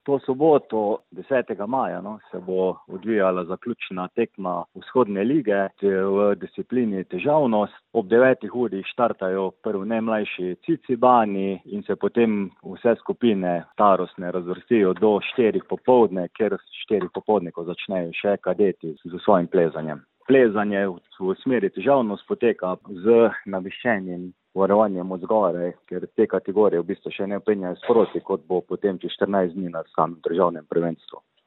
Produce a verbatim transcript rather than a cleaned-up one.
To soboto, desetega maja, no, se bo odvijala zaključna tekma vzhodne lige v disciplini težavnost. Ob devetih uri štartajo prvi najmlajši Cicibani in se potem vse skupine starostne razvrstijo do štirih popoldne, ker štirih popoldne, ko začnejo še kadeti z svojim plezanjem. Plezanje v smeri težavnost poteka z navihčenim varovanjem od zgoraj, ker te kategorije v bistvu še ne penjajo sproti, kot bo potem čez štirinajst dni na samem državnem prvenstvu.